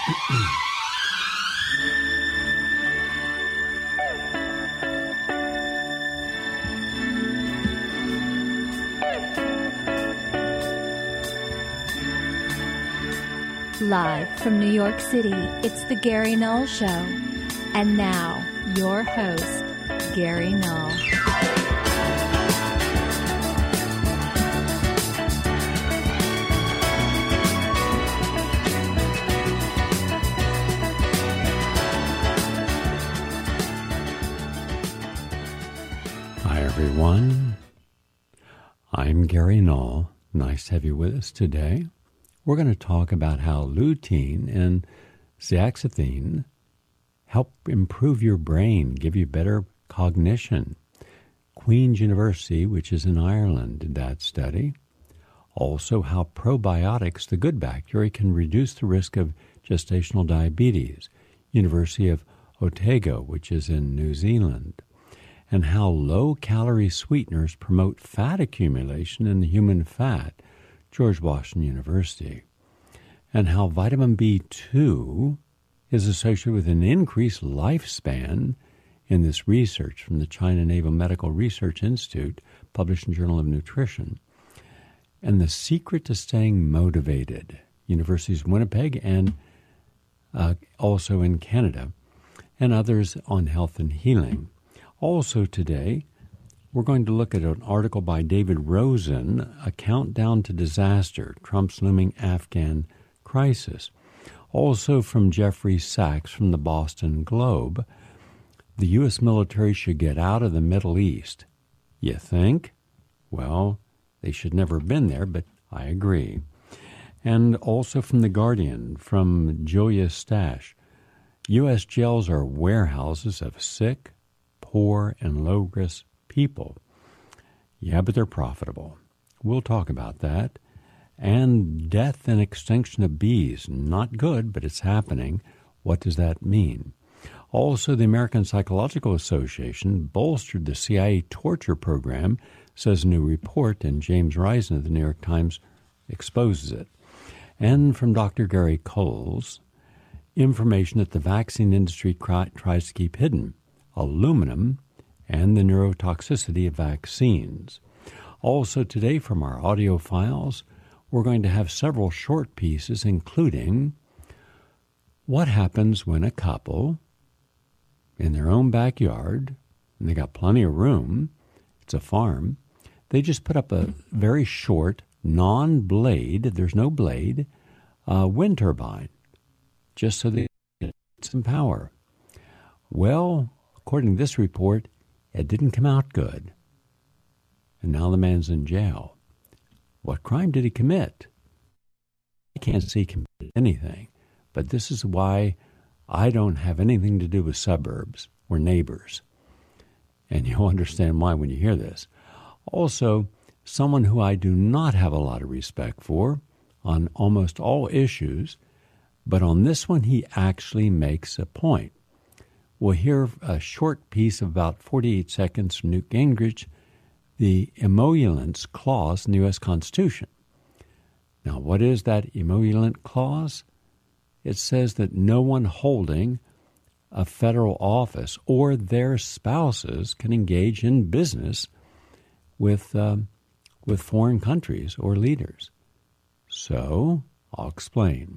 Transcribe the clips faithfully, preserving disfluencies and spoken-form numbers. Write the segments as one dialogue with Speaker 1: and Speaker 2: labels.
Speaker 1: Live from New York City, it's the Gary Null Show. And now, your host, Gary Null.
Speaker 2: Hi, everyone. I'm Gary Null. Nice to have you with us today. We're going to talk about how lutein and zeaxanthine help improve your brain, give you better cognition. Queen's University, which is in Ireland, did that study. Also, how probiotics, the good bacteria, can reduce the risk of gestational diabetes. University of Otago, which is in New Zealand. And how low-calorie sweeteners promote fat accumulation in the human fat. George Washington University, and how vitamin B two is associated with an increased lifespan in this research from the China Naval Medical Research Institute, published in Journal of Nutrition. And the secret to staying motivated, Universities of Winnipeg and uh, also in Canada, and others on health and healing. Also today, we're going to look at an article by David Rosen, A Countdown to Disaster, Trump's Looming Afghan Crisis. Also from Jeffrey Sachs from the Boston Globe, the U S military should get out of the Middle East. You think? Well, they should never have been there, but I agree. And also from The Guardian, from Julia Stash, U S jails are warehouses of sick, poor, and low-risk people. Yeah, but they're profitable. We'll talk about that. And death and extinction of bees. Not good, but it's happening. What does that mean? Also, the American Psychological Association bolstered the C I A torture program, says a new report, and James Risen of the New York Times exposes it. And from Doctor Gary Coles, information that the vaccine industry cry, tries to keep hidden. Aluminum and the neurotoxicity of vaccines. Also today from our audio files, we're going to have several short pieces, including what happens when a couple in their own backyard, and they got plenty of room, it's a farm, they just put up a very short, non-blade, there's no blade, uh, wind turbine, just so they get some power. Well, according to this report, it didn't come out good. And now the man's in jail. What crime did he commit? I can't see he committed anything. But this is why I don't have anything to do with suburbs or neighbors. And you'll understand why when you hear this. Also, someone who I do not have a lot of respect for on almost all issues, but on this one he actually makes a point. We'll hear a short piece of about forty-eight seconds from Newt Gingrich, the emoluments clause in the U S Constitution. Now, what is that emollient clause? It says that no one holding a federal office or their spouses can engage in business with um, with foreign countries or leaders. So, I'll explain.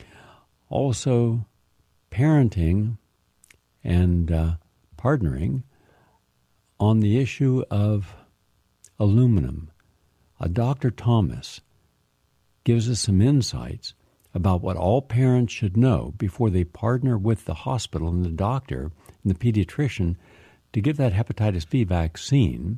Speaker 2: Also, parenting and uh, partnering on the issue of aluminum. Uh, Doctor Thomas gives us some insights about what all parents should know before they partner with the hospital and the doctor and the pediatrician to give that hepatitis B vaccine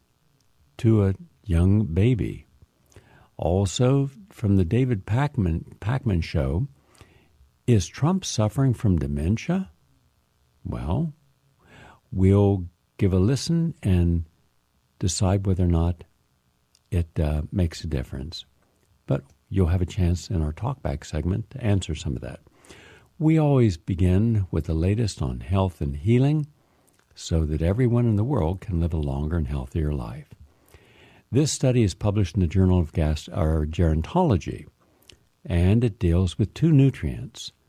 Speaker 2: to a young baby. Also, from the David Pakman, Pakman Show, is Trump suffering from dementia? Well, we'll give a listen and decide whether or not it uh, makes a difference. But you'll have a chance in our talkback segment to answer some of that. We always begin with the latest on health and healing so that everyone in the world can live a longer and healthier life. This study is published in the Journal of Gast- or Gerontology, and it deals with two nutrients,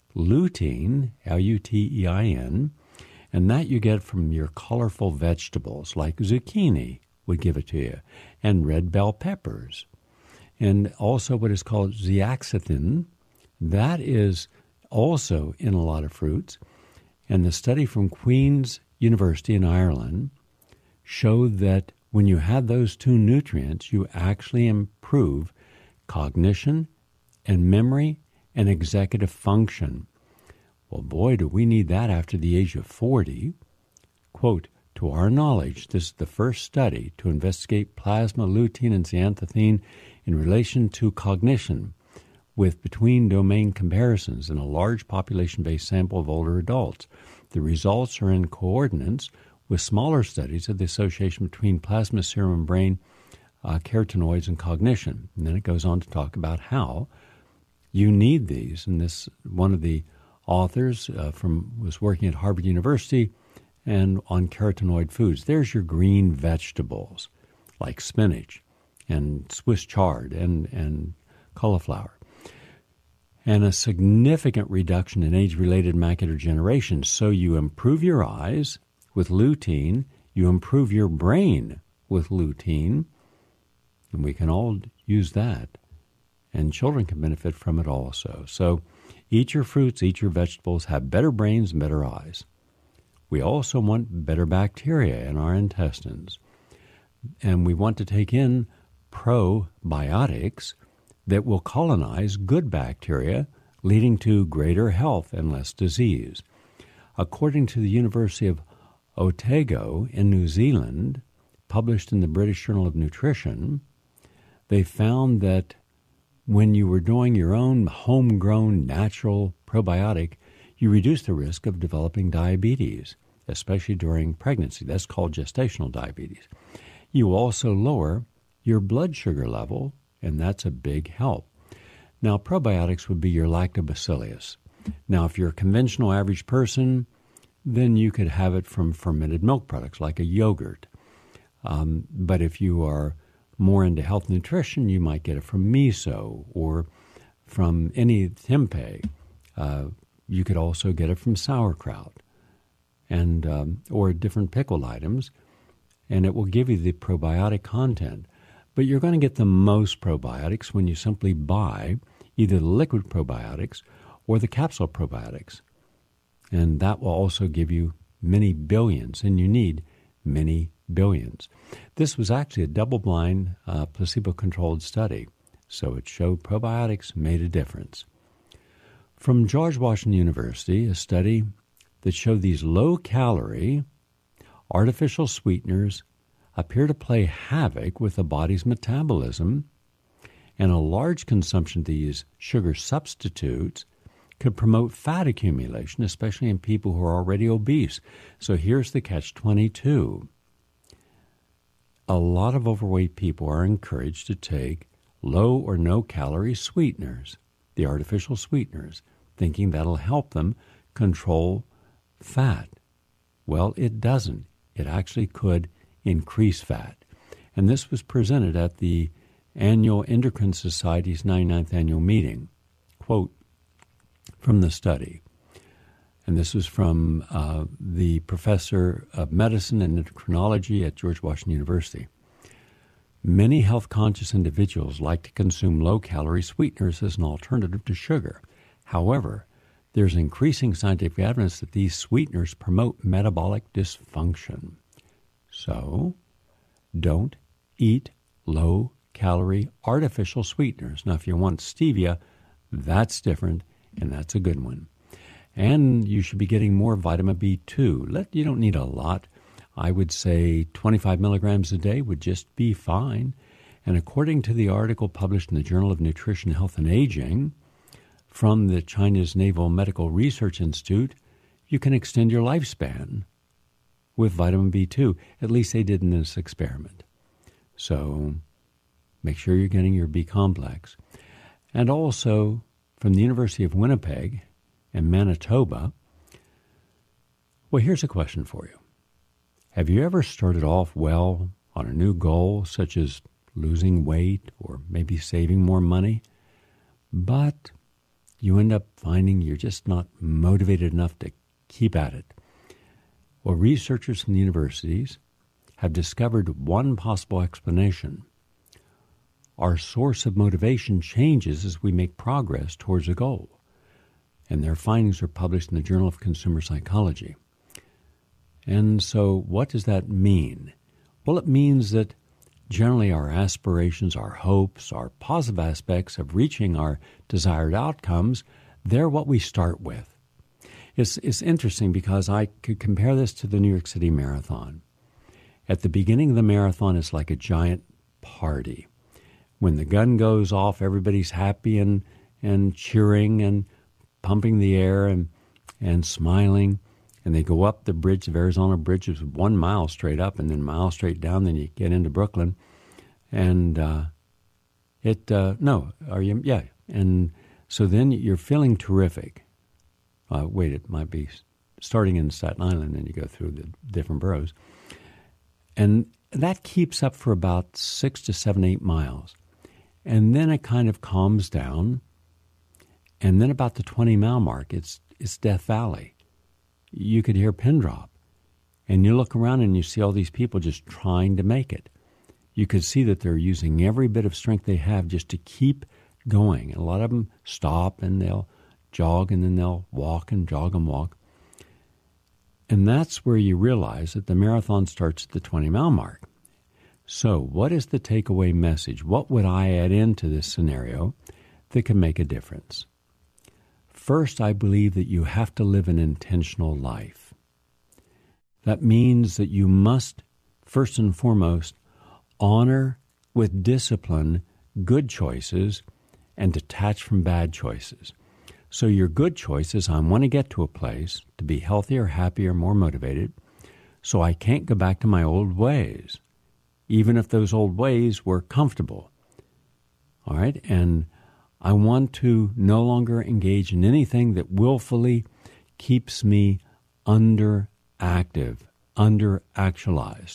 Speaker 2: lutein, L U T E I N, and that you get from your colorful vegetables like zucchini would give it to you, and red bell peppers. And also what is called zeaxanthin, that is also in a lot of fruits. And the study from Queen's University in Ireland showed that when you have those two nutrients, you actually improve cognition and memory and executive function. Well, boy, do we need that after the age of forty. Quote, to our knowledge, this is the first study to investigate plasma, lutein, and zeaxanthin in relation to cognition with between-domain comparisons in a large population-based sample of older adults. The results are in coordinates with smaller studies of the association between plasma, serum, and brain uh, carotenoids and cognition. And then it goes on to talk about how you need these. And this, one of the authors uh, from was working at Harvard University and on carotenoid foods. There's your green vegetables like spinach and Swiss chard and, and cauliflower. And a significant reduction in age-related macular degeneration. So you improve your eyes with lutein, you improve your brain with lutein, and we can all use that. And children can benefit from it also. So eat your fruits, eat your vegetables, have better brains and better eyes. We also want better bacteria in our intestines. And we want to take in probiotics that will colonize good bacteria, leading to greater health and less disease. According to the University of Otago in New Zealand, published in the British Journal of Nutrition, they found that when you were doing your own homegrown natural probiotic, you reduce the risk of developing diabetes, especially during pregnancy. That's called gestational diabetes. You also lower your blood sugar level, and that's a big help. Now, probiotics would be your lactobacillus. Now, if you're a conventional average person, then you could have it from fermented milk products like a yogurt. Um, but if you are more into health nutrition, you might get it from miso or from any tempeh. Uh, you could also get it from sauerkraut and um, or different pickled items, and it will give you the probiotic content. But you're going to get the most probiotics when you simply buy either the liquid probiotics or the capsule probiotics. And that will also give you many billions, and you need many billions. This was actually a double-blind, uh, placebo-controlled study, so it showed probiotics made a difference. From George Washington University, a study that showed these low-calorie artificial sweeteners appear to play havoc with the body's metabolism, and a large consumption of these sugar substitutes could promote fat accumulation, especially in people who are already obese. So here's the catch twenty-two. A lot of overweight people are encouraged to take low or no calorie sweeteners, the artificial sweeteners, thinking that'll help them control fat. Well, it doesn't. It actually could increase fat. And this was presented at the annual Endocrine Society's ninety-ninth annual meeting. Quote from the study, and this was from uh, the professor of medicine and endocrinology at George Washington University. Many health-conscious individuals like to consume low-calorie sweeteners as an alternative to sugar. However, there's increasing scientific evidence that these sweeteners promote metabolic dysfunction. So, don't eat low-calorie artificial sweeteners. Now, if you want stevia, that's different, and that's a good one. And you should be getting more vitamin B two. Let, you don't need a lot. I would say twenty-five milligrams a day would just be fine. And according to the article published in the Journal of Nutrition, Health, and Aging from the China's Naval Medical Research Institute, you can extend your lifespan with vitamin B two. At least they did in this experiment. So make sure you're getting your B complex. And also from the University of Winnipeg and Manitoba, well, here's a question for you. Have you ever started off well on a new goal, such as losing weight or maybe saving more money, but you end up finding you're just not motivated enough to keep at it. Well, researchers from the universities have discovered one possible explanation. Our source of motivation changes as we make progress towards a goal. And their findings are published in the Journal of Consumer Psychology. And so what does that mean? Well, it means that generally our aspirations, our hopes, our positive aspects of reaching our desired outcomes, they're what we start with. It's, it's interesting because I could compare this to the New York City Marathon. At the beginning of the marathon, it's like a giant party. When the gun goes off, everybody's happy and, and cheering and pumping the air and, and smiling. And they go up the bridge, the Arizona Bridge is one mile straight up and then a mile straight down. Then you get into Brooklyn. And uh, it, uh, no, are you, yeah. And so then you're feeling terrific. Uh, wait, it might be starting in Staten Island and you go through the different boroughs. And that keeps up for about six to seven, eight miles. And then it kind of calms down. And then about the twenty mile mark, it's it's Death Valley. You could hear pin drop. And you look around and you see all these people just trying to make it. You could see that they're using every bit of strength they have just to keep going. And a lot of them stop and they'll jog and then they'll walk and jog and walk. And that's where you realize that the marathon starts at the twenty mile mark. So what is the takeaway message? What would I add into this scenario that can make a difference? First, I believe that you have to live an intentional life. That means that you must, first and foremost, honor with discipline good choices and detach from bad choices. So your good choices, I want to get to a place to be healthier, happier, more motivated, so I can't go back to my old ways, even if those old ways were comfortable. All right? And I want to no longer engage in anything that willfully keeps me underactive, underactualized.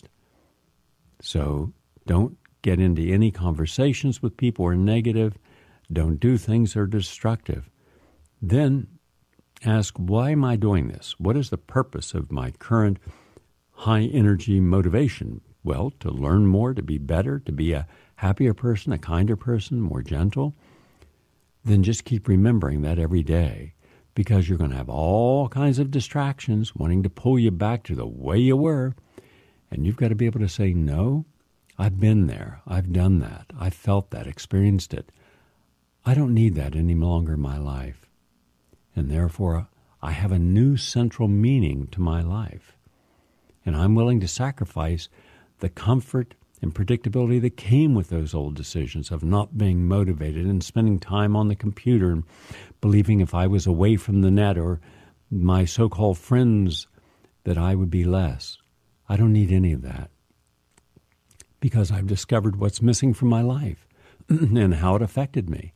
Speaker 2: So don't get into any conversations with people who are negative. Don't do things that are destructive. Then ask, why am I doing this? What is the purpose of my current high-energy motivation? Well, to learn more, to be better, to be a happier person, a kinder person, more gentle. Then just keep remembering that every day, because you're going to have all kinds of distractions wanting to pull you back to the way you were. And you've got to be able to say, no, I've been there. I've done that. I felt that, experienced it. I don't need that any longer in my life. And therefore, I have a new central meaning to my life. And I'm willing to sacrifice the comfort and predictability that came with those old decisions of not being motivated and spending time on the computer and believing if I was away from the net or my so-called friends that I would be less. I don't need any of that because I've discovered what's missing from my life and how it affected me.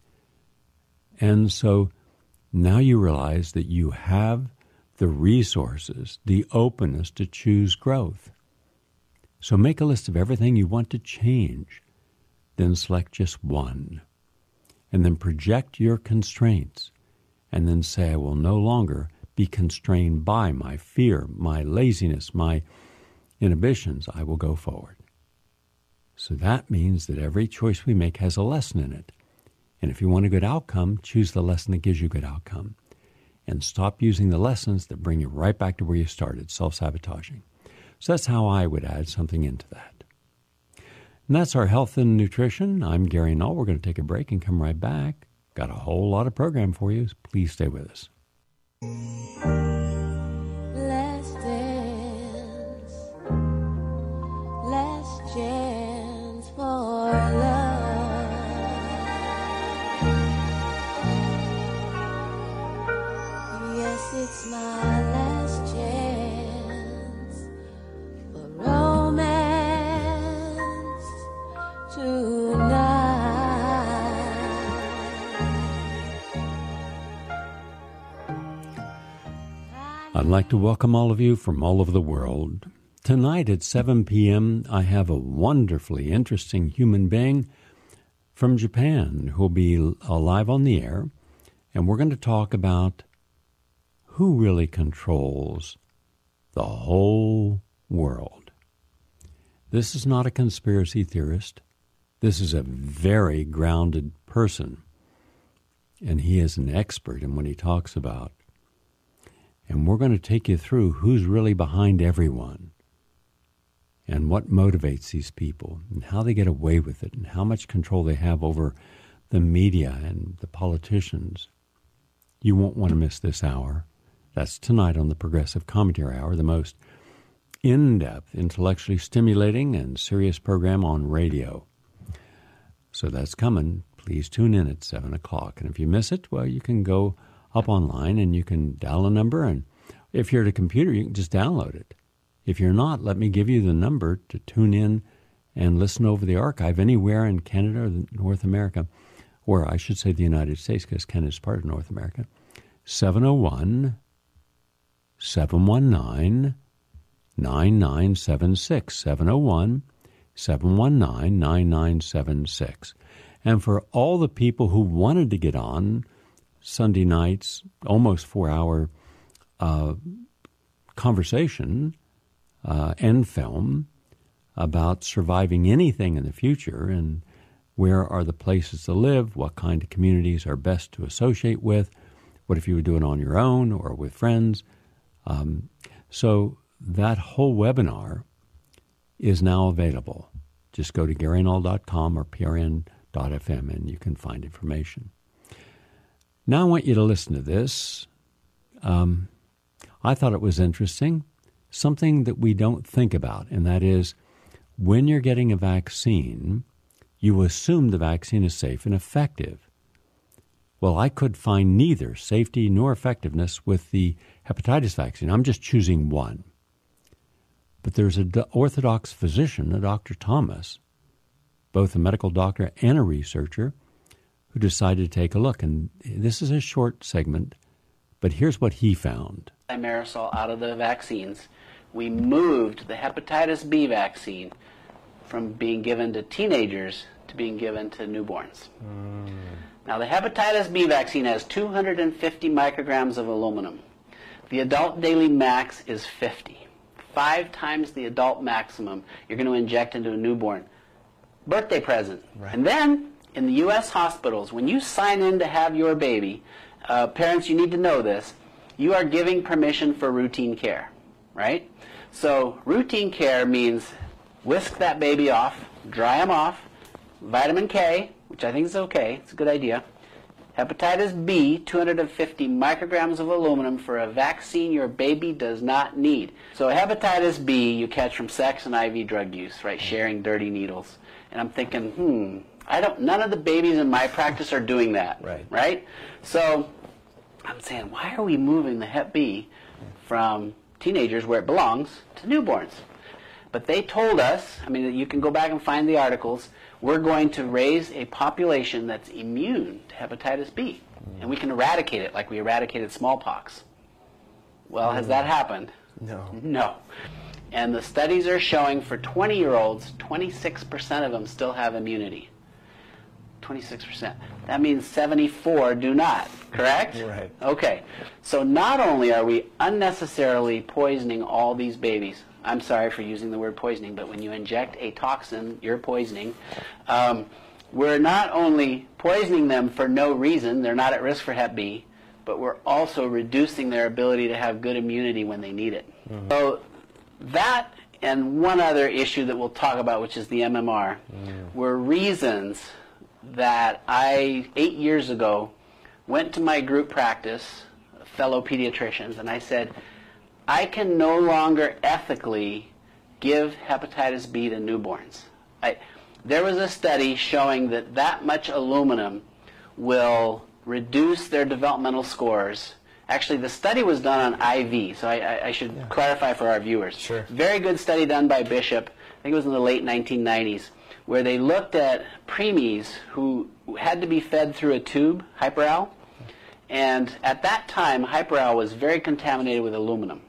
Speaker 2: And so now you realize that you have the resources, the openness to choose growth. So make a list of everything you want to change, then select just one, and then project your constraints, and then say, I will no longer be constrained by my fear, my laziness, my inhibitions. I will go forward. So that means that every choice we make has a lesson in it. And if you want a good outcome, choose the lesson that gives you a good outcome. And stop using the lessons that bring you right back to where you started, self-sabotaging. So that's how I would add something into that. And that's our health and nutrition. I'm Gary Null. We're going to take a break and come right back. Got a whole lot of program for you. Please stay with us.
Speaker 3: Let's dance. Let's chance for love. Yes, it's my last chance for romance tonight.
Speaker 2: I'd like to welcome all of you from all over the world. Tonight at seven p.m., I have a wonderfully interesting human being from Japan who will be live on the air. And we're going to talk about who really controls the whole world. This is not a conspiracy theorist. This is a very grounded person, and he is an expert in what he talks about. And we're going to take you through who's really behind everyone and what motivates these people and how they get away with it and how much control they have over the media and the politicians. You won't want to miss this hour. That's tonight on the Progressive Commentary Hour, the most in-depth, intellectually stimulating, and serious program on radio. So that's coming. Please tune in at seven o'clock. And if you miss it, well, you can go up online and you can dial a number. And if you're at a computer, you can just download it. If you're not, let me give you the number to tune in and listen over the archive anywhere in Canada or North America, or I should say the United States, because Canada is part of North America. seven oh one, seven one nine, nine nine seven six. seven oh one, seven one nine, nine nine seven six. And for all the people who wanted to get on Sunday nights, almost four-hour uh, conversation uh, and film about surviving anything in the future and where are the places to live, what kind of communities are best to associate with, what if you would do it on your own or with friends. Um, so that whole webinar is now available. Just go to gary null dot com or p r n dot f m and you can find information. Now I want you to listen to this. Um, I thought it was interesting, something that we don't think about, and that is when you're getting a vaccine, you assume the vaccine is safe and effective. Well, I could find neither safety nor effectiveness with the hepatitis vaccine. I'm just choosing one. But there's an Orthodox physician, a Doctor Thomas, both a medical doctor and a researcher, who decided to take a look. And this is a short segment, but here's what he found.
Speaker 4: Marisol out of the vaccines. We moved the hepatitis B vaccine from being given to teenagers to being given to newborns. Mm. Now, the hepatitis B vaccine has two hundred fifty micrograms of aluminum. The adult daily max is fifty. Five times the adult maximum you're going to inject into a newborn. Birthday present. Right. And then, in the U S hospitals, when you sign in to have your baby, uh, parents, you need to know this, you are giving permission for routine care, right? So routine care means whisk that baby off, dry them off, vitamin K, which I think is okay, it's a good idea, hepatitis B, two hundred fifty micrograms of aluminum for a vaccine your baby does not need. So hepatitis B you catch from sex and I V drug use, right, sharing dirty needles. And I'm thinking, hmm, I don't, none of the babies in my practice are doing that,
Speaker 5: right?
Speaker 4: right? So I'm saying, why are we moving the hep B from teenagers where it belongs to newborns? But they told us, I mean, you can go back and find the articles, we're going to raise a population that's immune to hepatitis B. Mm. And we can eradicate it like we eradicated smallpox. Well, mm. has that happened?
Speaker 5: No.
Speaker 4: No. And the studies are showing for twenty-year-olds, twenty-six percent of them still have immunity. twenty-six percent. That means seventy-four do not, correct?
Speaker 5: Right.
Speaker 4: Okay. So not only are we unnecessarily poisoning all these babies, I'm sorry for using the word poisoning, but when you inject a toxin, you're poisoning. Um, we're not only poisoning them for no reason, they're not at risk for hep B, but we're also reducing their ability to have good immunity when they need it. Mm-hmm. So that and one other issue that we'll talk about, which is the M M R, mm. were reasons that I, eight years ago, went to my group practice, fellow pediatricians, and I said, I can no longer ethically give hepatitis B to newborns. I, there was a study showing that that much aluminum will reduce their developmental scores. Actually, the study was done on I V, so I, I, I should yeah. clarify for our viewers.
Speaker 5: Sure.
Speaker 4: Very good study done by Bishop, I think it was in the late nineteen nineties, where they looked at preemies who had to be fed through a tube, Hyperal, and at that time, Hyperal was very contaminated with aluminum.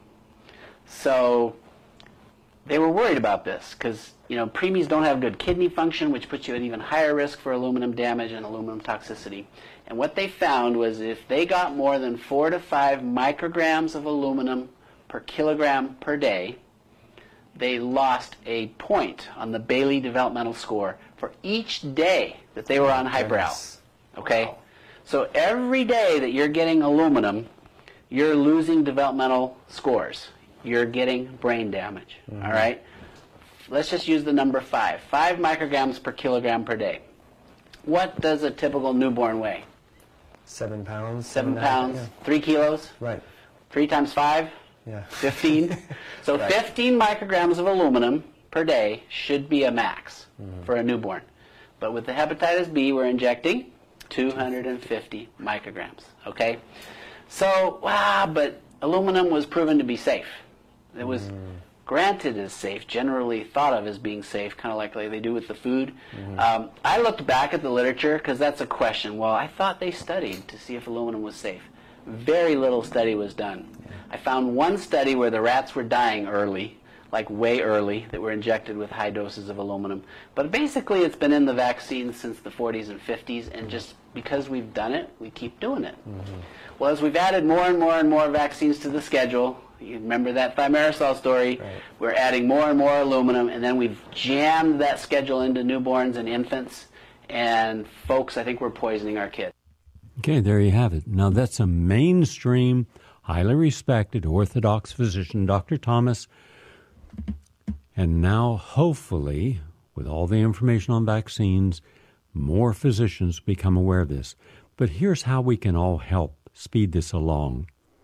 Speaker 4: So they were worried about this because, you know, preemies don't have good kidney function, which puts you at even higher risk for aluminum damage and aluminum toxicity. And what they found was if they got more than four to five micrograms of aluminum per kilogram per day, they lost a point on the Bailey Developmental Score for each day that they were on highbrow. Okay? Wow. So every day that you're getting aluminum, you're losing developmental scores. You're getting brain damage. Mm-hmm. All right? Let's just use the number five. Five micrograms per kilogram per day. What does a typical newborn weigh?
Speaker 5: Seven pounds.
Speaker 4: Seven, seven pounds. Yeah. Three kilos.
Speaker 5: Right.
Speaker 4: Three times five?
Speaker 5: Yeah.
Speaker 4: Fifteen. So right. fifteen micrograms of aluminum per day should be a max mm-hmm. for a newborn. But with the hepatitis B, we're injecting two hundred fifty micrograms. Okay? So, wow, but aluminum was proven to be safe. It was mm. granted as safe, generally thought of as being safe, kind of like they do with the food. Mm-hmm. Um, I looked back at the literature because that's a question. Well, I thought they studied to see if aluminum was safe. Very little study was done. I found one study where the rats were dying early, like way early, that were injected with high doses of aluminum. But basically it's been in the vaccine since the forties and fifties, and just because we've done it, we keep doing it. Mm-hmm. Well, as we've added more and more and more vaccines to the schedule, you remember that thimerosal story, right. We're adding more and more aluminum, and then we've jammed that schedule into newborns and infants, and folks, I think we're poisoning our kids.
Speaker 2: Okay, there you have it. Now, that's a mainstream, highly respected orthodox physician, Doctor Thomas. And now, hopefully, with all the information on vaccines, more physicians become aware of this. But here's how we can all help speed this along.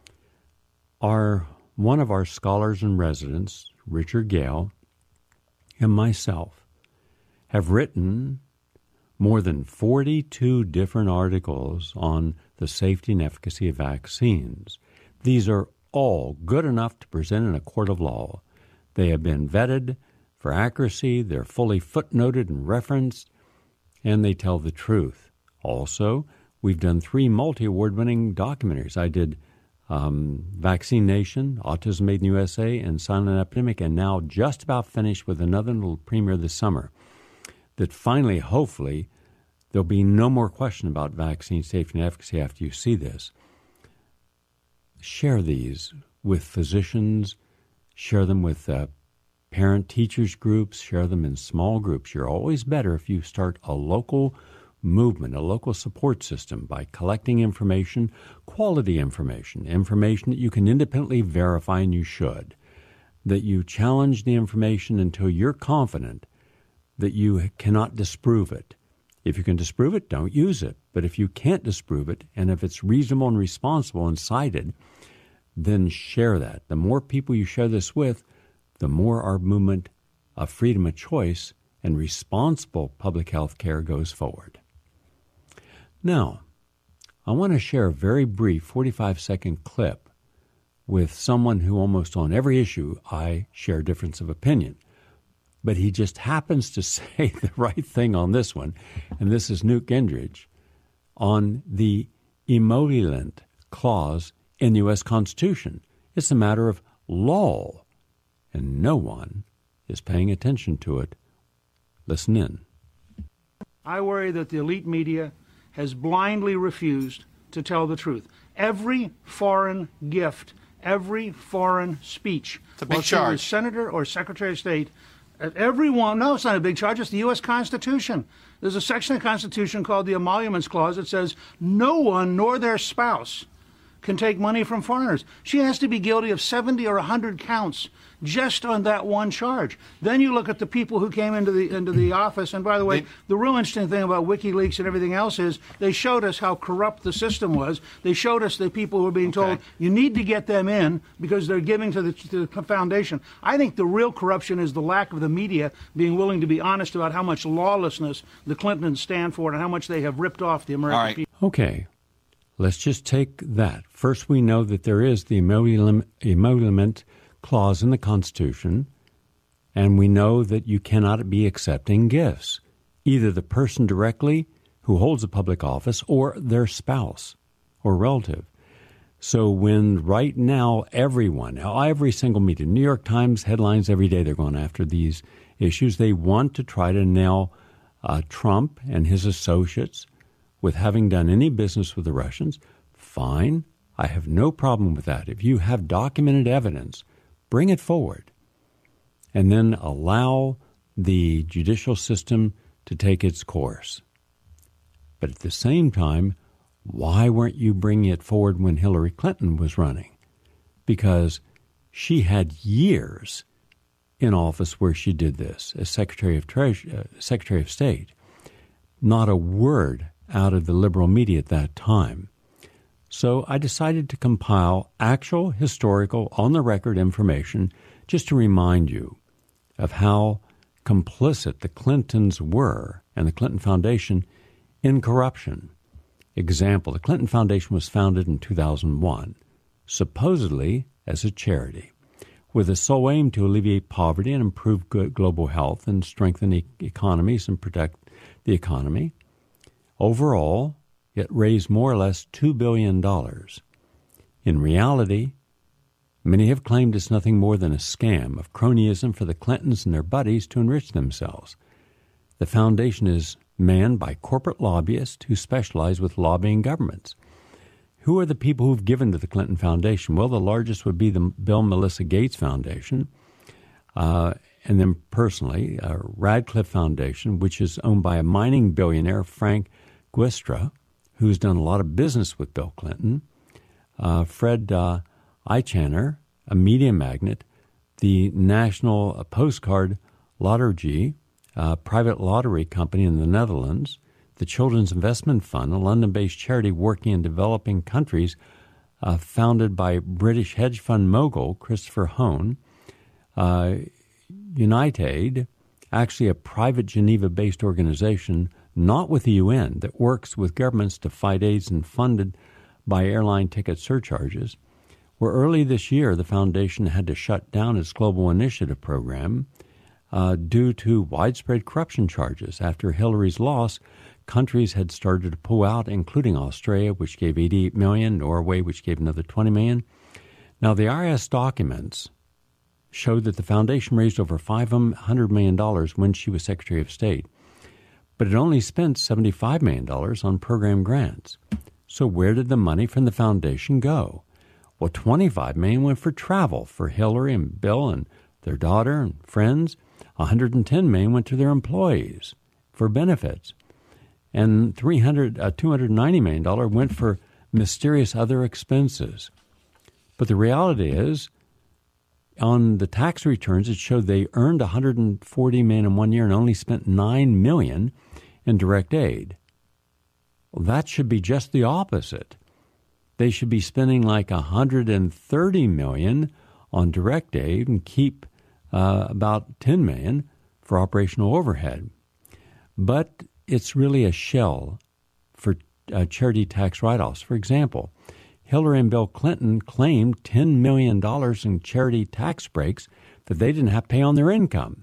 Speaker 2: Our, one of our scholars in residence, Richard Gale, and myself have written more than forty-two different articles on the safety and efficacy of vaccines. These are all good enough to present in a court of law. They have been vetted for accuracy, they're fully footnoted and referenced, and they tell the truth. Also, we've done three multi-award-winning documentaries. I did um, Vaccine Nation, Autism Made in the U S A, and Silent Epidemic, and now just about finished with another little premiere this summer that finally, hopefully, there'll be no more question about vaccine safety and efficacy after you see this. Share these with physicians, share them with uh, parent-teachers groups, share them in small groups. You're always better if you start a local movement, a local support system by collecting information, quality information, information that you can independently verify, and you should, that you challenge the information until you're confident that you cannot disprove it. If you can disprove it, don't use it. But if you can't disprove it, and if it's reasonable and responsible and cited, then share that. The more people you share this with, the more our movement of freedom of choice and responsible public health care goes forward. Now, I want to share a very brief forty-five second clip with someone who almost on every issue I share difference of opinion. But he just happens to say the right thing on this one, and this is Newt Gingrich, on the emollient clause in the U S Constitution. It's a matter of law, and no one is paying attention to it. Listen in.
Speaker 6: I worry that the elite media has blindly refused to tell the truth. Every foreign gift, every foreign speech,
Speaker 7: it's a big
Speaker 6: whether
Speaker 7: charge.
Speaker 6: you're senator or secretary of state, everyone, no, it's not a big charge, it's the U S Constitution. There's a section of the Constitution called the Emoluments Clause that says no one nor their spouse can take money from foreigners. She has to be guilty of seventy or one hundred counts just on that one charge. Then you look at the people who came into the into the office, and by the way, they, the real interesting thing about WikiLeaks and everything else is they showed us how corrupt the system was. They showed us the people who were being told,
Speaker 7: okay.
Speaker 6: you need to get them in because they're giving to the, to the foundation. I think the real corruption is the lack of the media being willing to be honest about how much lawlessness the Clintons stand for and how much they have ripped off the American
Speaker 7: right.
Speaker 6: people.
Speaker 2: Okay, let's just take that. First, we know that there is the emolument clause in the Constitution, and we know that you cannot be accepting gifts, either the person directly who holds a public office or their spouse or relative. So when right now everyone, every single media, New York Times headlines every day, they're going after these issues. They want to try to nail uh, Trump and his associates with having done any business with the Russians, fine. I have no problem with that. If you have documented evidence, bring it forward. And then allow the judicial system to take its course. But at the same time, why weren't you bringing it forward when Hillary Clinton was running? Because she had years in office where she did this as Secretary of Treasury, uh, Secretary of State. Not a word out of the liberal media at that time. So I decided to compile actual, historical, on-the-record information just to remind you of how complicit the Clintons were and the Clinton Foundation in corruption. Example, the Clinton Foundation was founded in two thousand one, supposedly as a charity, with a sole aim to alleviate poverty and improve good global health and strengthen e- economies and protect the economy. Overall, it raised more or less two billion dollars. In reality, many have claimed it's nothing more than a scam of cronyism for the Clintons and their buddies to enrich themselves. The foundation is manned by corporate lobbyists who specialize with lobbying governments. Who are the people who've given to the Clinton Foundation? Well, the largest would be the Bill and Melinda Gates Foundation, uh, and then personally, uh, Radcliffe Foundation, which is owned by a mining billionaire, Frank Guistra, who's done a lot of business with Bill Clinton, uh, Fred uh, Eichaner, a media magnate, the National Postcard Lottery, a private lottery company in the Netherlands, the Children's Investment Fund, a London-based charity working in developing countries, uh, founded by British hedge fund mogul Christopher Hone, uh, United, actually a private Geneva-based organization, not with the U N, that works with governments to fight AIDS and funded by airline ticket surcharges, where early this year the foundation had to shut down its Global Initiative program uh, due to widespread corruption charges. After Hillary's loss, countries had started to pull out, including Australia, which gave eighty-eight million dollars, Norway, which gave another twenty million dollars. Now, the I R S documents showed that the foundation raised over five hundred million dollars when she was Secretary of State, but it only spent seventy-five million dollars on program grants. So where did the money from the foundation go? Well, twenty-five million dollars went for travel for Hillary and Bill and their daughter and friends. one hundred ten million dollars went to their employees for benefits. And three hundred, uh, two hundred ninety million dollars went for mysterious other expenses. But the reality is, on the tax returns, it showed they earned one hundred forty million dollars in one year and only spent nine million dollars in direct aid. Well, that should be just the opposite. They should be spending like one hundred thirty million dollars on direct aid and keep uh, about ten million dollars for operational overhead. But it's really a shell for uh, charity tax write-offs. For example, Hillary and Bill Clinton claimed ten million dollars in charity tax breaks that they didn't have to pay on their income.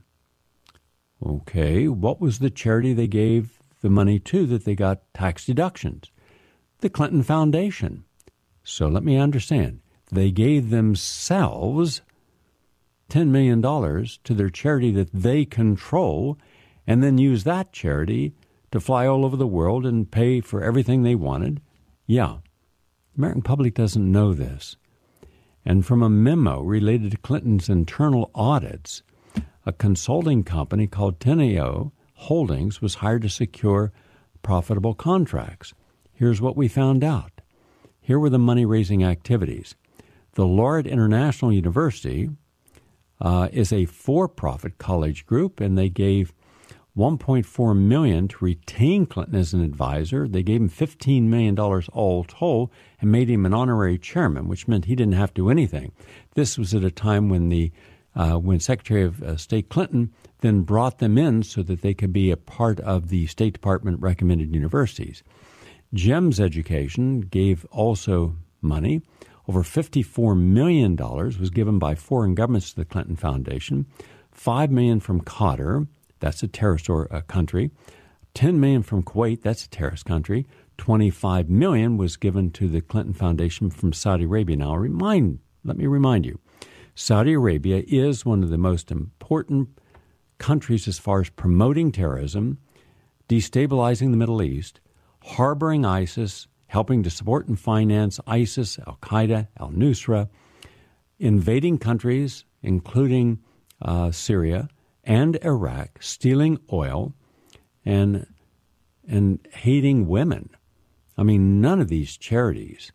Speaker 2: Okay, what was the charity they gave the money to that they got tax deductions? The Clinton Foundation. So let me understand. They gave themselves ten million dollars to their charity that they control and then use that charity to fly all over the world and pay for everything they wanted. Yeah, the American public doesn't know this. And from a memo related to Clinton's internal audits, a consulting company called Teneo Holdings was hired to secure profitable contracts. Here's what we found out. Here were the money-raising activities. The Laureate International University uh, is a for-profit college group, and they gave one point four million dollars to retain Clinton as an advisor. They gave him fifteen million dollars all told and made him an honorary chairman, which meant he didn't have to do anything. This was at a time when the uh, when Secretary of uh, State Clinton then brought them in so that they could be a part of the State Department recommended universities. GEMS Education gave also money. Over fifty-four million dollars was given by foreign governments to the Clinton Foundation, five million dollars from Qatar, that's a terrorist or, uh, country, ten million dollars from Kuwait, that's a terrorist country, twenty-five million dollars was given to the Clinton Foundation from Saudi Arabia. Now, remind, let me remind you, Saudi Arabia is one of the most important countries as far as promoting terrorism, destabilizing the Middle East, harboring ISIS, helping to support and finance ISIS, Al-Qaeda, al-Nusra, invading countries, including uh, Syria and Iraq, stealing oil, and and hating women. I mean, none of these charities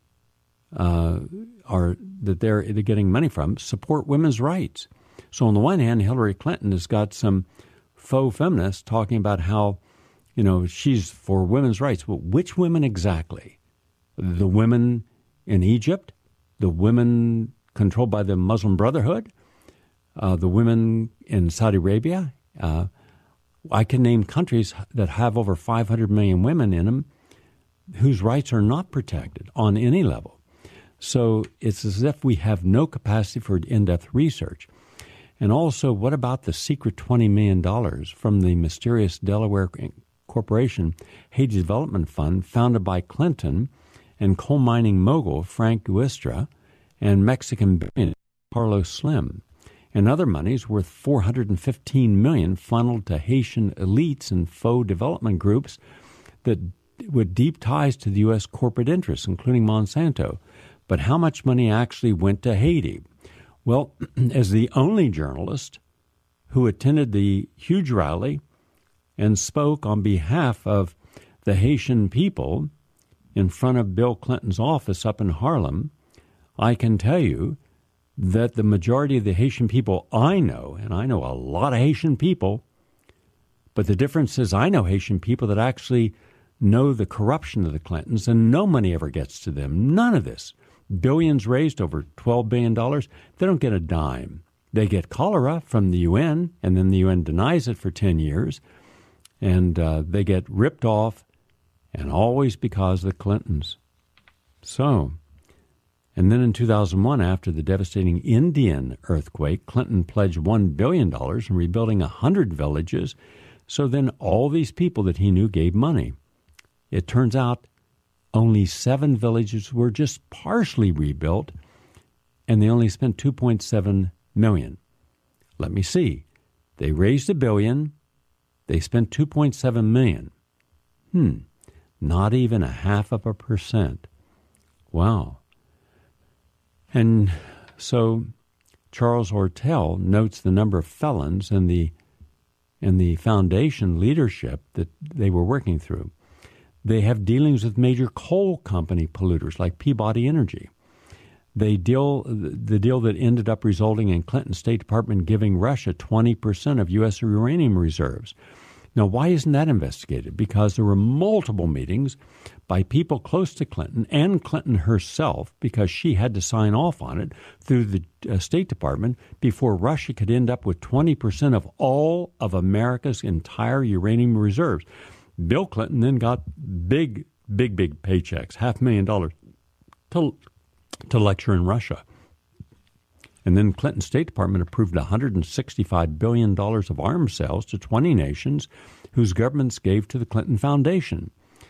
Speaker 2: uh, are that they're, they're getting money from support women's rights. So on the one hand, Hillary Clinton has got some faux feminists talking about how, you know, she's for women's rights. Well, which women exactly? The women in Egypt? The women controlled by the Muslim Brotherhood? Uh, the women in Saudi Arabia? Uh, I can name countries that have over five hundred million women in them whose rights are not protected on any level. So it's as if we have no capacity for in-depth research. And also, what about the secret twenty million dollars from the mysterious Delaware corporation Haiti Development Fund founded by Clinton and coal mining mogul Frank Guistra and Mexican billionaire Carlos Slim? And other monies worth four hundred fifteen million dollars funneled to Haitian elites and faux development groups that with deep ties to the U S corporate interests, including Monsanto. But how much money actually went to Haiti? Well, as the only journalist who attended the huge rally and spoke on behalf of the Haitian people in front of Bill Clinton's office up in Harlem, I can tell you that the majority of the Haitian people I know, and I know a lot of Haitian people, but the difference is I know Haitian people that actually know the corruption of the Clintons, and no money ever gets to them. None of this. Billions raised, over twelve billion dollars. They don't get a dime. They get cholera from the U N, and then the U N denies it for ten years, and uh, they get ripped off, and always because of the Clintons. So, and then in two thousand one, after the devastating Indian earthquake, Clinton pledged one billion dollars in rebuilding one hundred villages. So then all these people that he knew gave money. It turns out only seven villages were just partially rebuilt, and they only spent two point seven million dollars. Let me see. They raised a billion. They spent two point seven million dollars. Hmm. Not even a half of a percent. Wow. And so Charles Ortel notes the number of felons in the in the foundation leadership that they were working through. They have dealings with major coal company polluters like Peabody Energy. They deal the deal that ended up resulting in Clinton's State Department giving Russia twenty percent of U S uranium reserves. Now, why isn't that investigated? Because there were multiple meetings by people close to Clinton and Clinton herself, because she had to sign off on it through the uh, State Department before Russia could end up with twenty percent of all of America's entire uranium reserves. Bill Clinton then got big, big, big paychecks, half a million dollars, to, to lecture in Russia. And then Clinton's State Department approved one hundred sixty-five billion dollars of arms sales to twenty nations whose governments gave to the Clinton Foundation.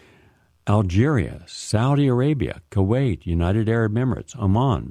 Speaker 2: Algeria, Saudi Arabia, Kuwait, United Arab Emirates, Oman.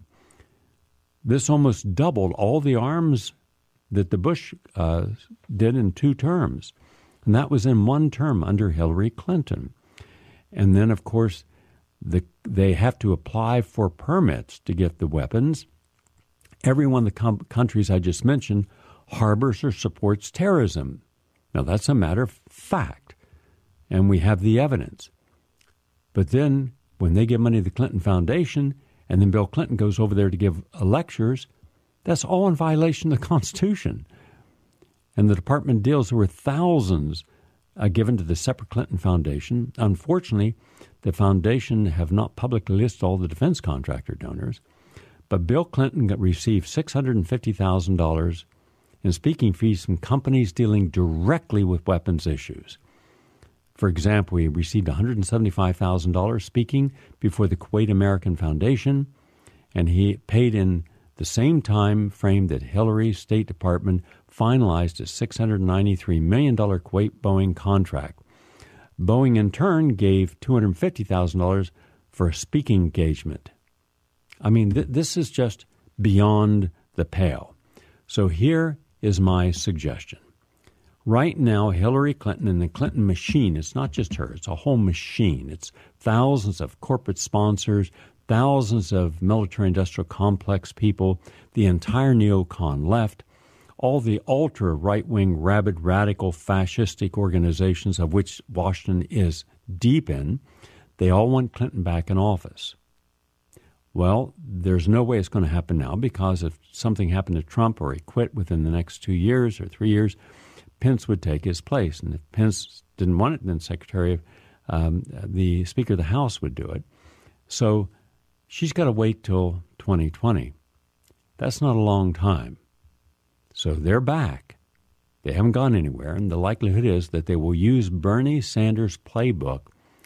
Speaker 2: This almost doubled all the arms that the Bush uh, did in two terms. And that was in one term under Hillary Clinton. And then, of course, the, they have to apply for permits to get the weapons. Every one of the com- countries I just mentioned harbors or supports terrorism. Now, that's a matter of fact, and we have the evidence. But then, when they give money to the Clinton Foundation, and then Bill Clinton goes over there to give uh, lectures, that's all in violation of the Constitution. And the department deals, there were thousands uh, given to the separate Clinton Foundation. Unfortunately, the foundation have not publicly listed all the defense contractor donors. But Bill Clinton got, received six hundred fifty thousand dollars in speaking fees from companies dealing directly with weapons issues. For example, he received one hundred seventy-five thousand dollars speaking before the Kuwait American Foundation, and he paid in the same time frame that Hillary's State Department finalized a six hundred ninety-three million dollars Kuwait Boeing contract. Boeing, in turn, gave two hundred fifty thousand dollars for a speaking engagement. I mean, th- this is just beyond the pale. So here is my suggestion. Right now, Hillary Clinton and the Clinton machine, it's not just her, it's a whole machine. It's thousands of corporate sponsors, thousands of military-industrial complex people, the entire neocon left, all the ultra-right-wing, rabid, radical, fascistic organizations of which Washington is deep in. They all want Clinton back in office. Well, there's no way it's going to happen now, because if something happened to Trump or he quit within the next two years or three years, Pence would take his place. And if Pence didn't want it, then Secretary of um, the Speaker of the House would do it. So she's got to wait till twenty twenty. That's not a long time. So they're back. They haven't gone anywhere, and the likelihood is that they will use Bernie Sanders' playbook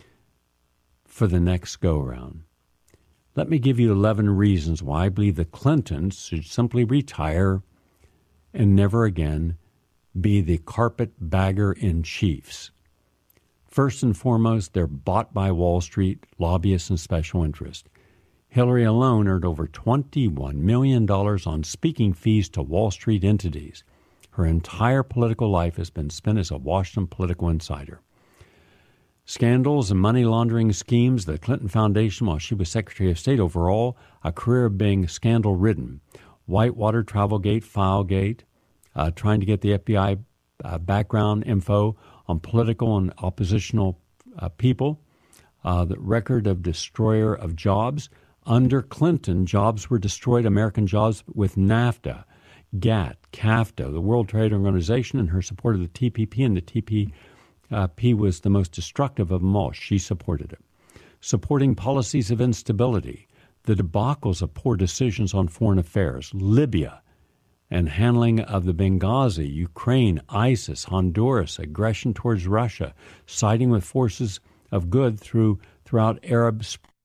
Speaker 2: for the next go-round. Let me give you eleven reasons why I believe the Clintons should simply retire and never again be the carpetbagger-in-chiefs. First and foremost, they're bought by Wall Street, lobbyists, and special interests. Hillary alone earned over twenty-one million dollars on speaking fees to Wall Street entities. Her entire political life has been spent as a Washington political insider. Scandals and money laundering schemes, the Clinton Foundation, while she was Secretary of State, overall, a career of being scandal-ridden. Whitewater, Travelgate, Filegate, uh, trying to get the F B I uh, background info on political and oppositional uh, people. Uh, the record of destroyer of jobs. Under Clinton, jobs were destroyed, American jobs, with NAFTA, GATT, CAFTA, the World Trade Organization, and her support of the T P P, and the T P P was the most destructive of them all. She supported it. Supporting policies of instability, the debacles of poor decisions on foreign affairs, Libya, and handling of the Benghazi, Ukraine, ISIS, Honduras, aggression towards Russia, siding with forces of good through throughout Arab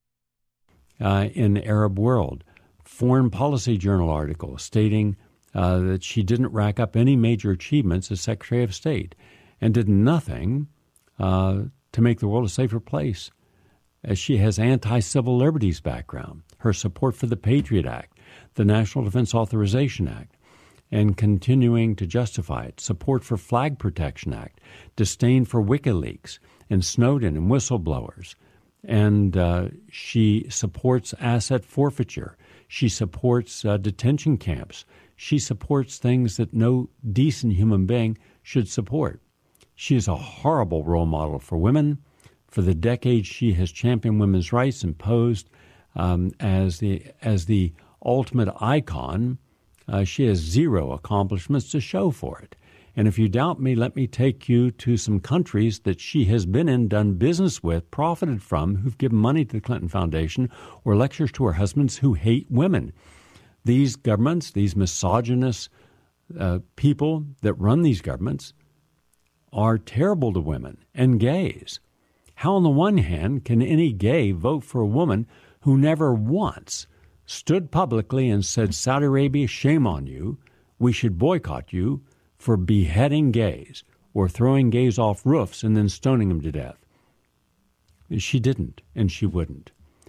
Speaker 2: uh, in the Arab world. Foreign Policy Journal article stating uh, that she didn't rack up any major achievements as Secretary of State and did nothing uh, to make the world a safer place, as she has anti-civil liberties background, her support for the Patriot Act, the National Defense Authorization Act, and continuing to justify it, support for Flag Protection Act, disdain for WikiLeaks and Snowden and whistleblowers, and uh, she supports asset forfeiture. She supports uh, detention camps. She supports things that no decent human being should support. She is a horrible role model for women. For the decades she has championed women's rights and posed um, as the as the ultimate icon. Uh, she has zero accomplishments to show for it. And if you doubt me, let me take you to some countries that she has been in, done business with, profited from, who've given money to the Clinton Foundation, or lectures to her husbands who hate women. These governments, these misogynist uh, people that run these governments, are terrible to women and gays. How, on the one hand, can any gay vote for a woman who never once stood publicly and said, Saudi Arabia, shame on you, we should boycott you for beheading gays or throwing gays off roofs and then stoning them to death? She didn't, and she wouldn't.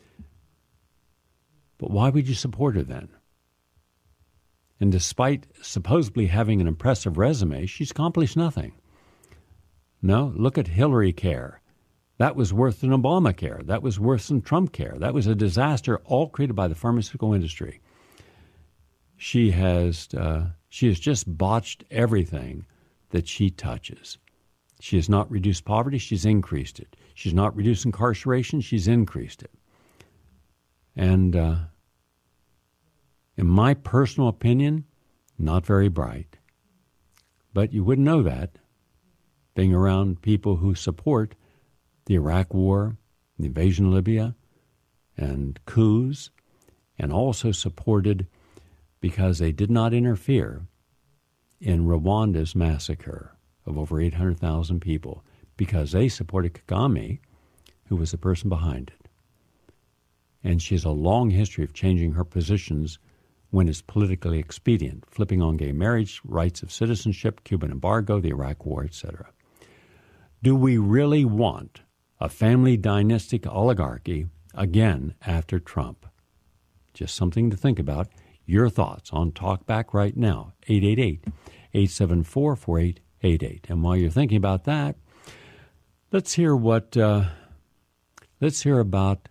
Speaker 2: But why would you support her then? And despite supposedly having an impressive resume, she's accomplished nothing. No, look at Hillary Care. That was worse than Obamacare. That was worse than Trump Care. That was a disaster, all created by the pharmaceutical industry. She has uh, she has just botched everything that she touches. She has not reduced poverty. She's increased it. She's not reduced incarceration. She's increased it. And uh, in my personal opinion, not very bright. But you wouldn't know that being around people who support the Iraq War, the invasion of Libya, and coups, and also supported because they did not interfere in Rwanda's massacre of over eight hundred thousand people, because they supported Kagame, who was the person behind it. And she has a long history of changing her positions when it's politically expedient, flipping on gay marriage, rights of citizenship, Cuban embargo, the Iraq War, et cetera. Do we really want a family dynastic oligarchy again after Trump? Just something to think about. Your thoughts on Talkback right now, eight eight eight, eight seven four, four eight eight eight. And while you're thinking about that, let's hear what uh, let's hear about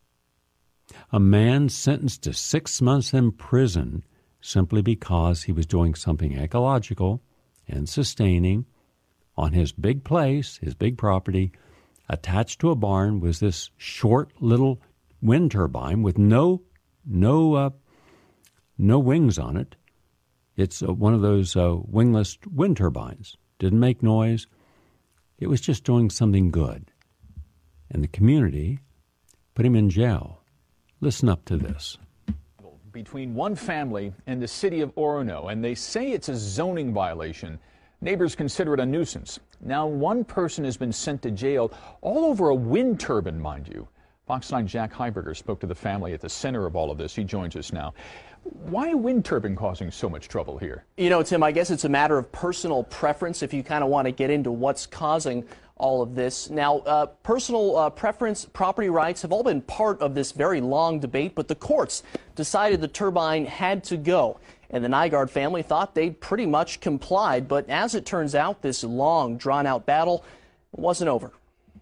Speaker 2: a man sentenced to six months in prison simply because he was doing something ecological and sustaining on his big place, his big property. Attached to a barn was this short little wind turbine with no no uh, no wings on it. It's uh, one of those uh, wingless wind turbines. Didn't make noise. It was just doing something good. And the community put him in jail. Listen up to this.
Speaker 7: Between one family and the city of Orono, and they say it's a zoning violation. Neighbors consider it a nuisance. Now one person has been sent to jail all over a wind turbine, mind you. Fox nine Jack Heiberger spoke to the family at the center of all of this. He joins us now. Why a wind turbine causing so much trouble here?
Speaker 8: You know, Tim, I guess it's a matter of personal preference if you kind of want to get into what's causing all of this. Now, uh, personal uh, preference, property rights have all been part of this very long debate, but the courts decided the turbine had to go. And the Nygaard family thought they'd pretty much complied. But as it turns out, this long, drawn-out battle wasn't over.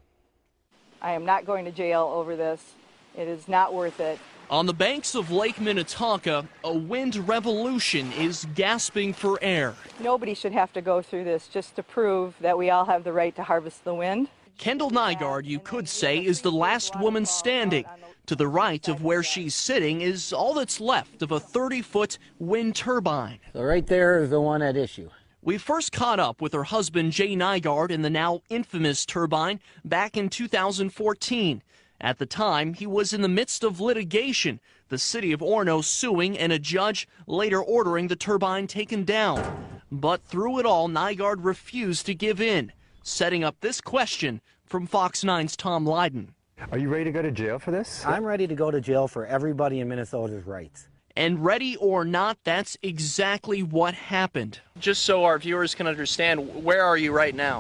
Speaker 9: I am not going to jail over this. It is not worth it.
Speaker 8: On the banks of Lake Minnetonka, a wind revolution is gasping for air.
Speaker 9: Nobody should have to go through this just to prove that we all have the right to harvest the wind.
Speaker 8: Kendall Nygaard, you could say, is the last woman standing. To the right of where she's sitting is all that's left of a thirty-foot wind turbine.
Speaker 10: So right there is the one at issue.
Speaker 8: We first caught up with her husband, Jay Nygaard, in the now infamous turbine back in two thousand fourteen. At the time, he was in the midst of litigation, the city of Orono suing and a judge later ordering the turbine taken down. But through it all, Nygaard refused to give in, setting up this question from Fox nine's Tom Lydon.
Speaker 5: Are you ready to go to jail for this?
Speaker 10: I'm ready to go to jail for everybody in Minnesota's rights.
Speaker 8: And ready or not, that's exactly what happened. Just so our viewers can understand, where are you right now?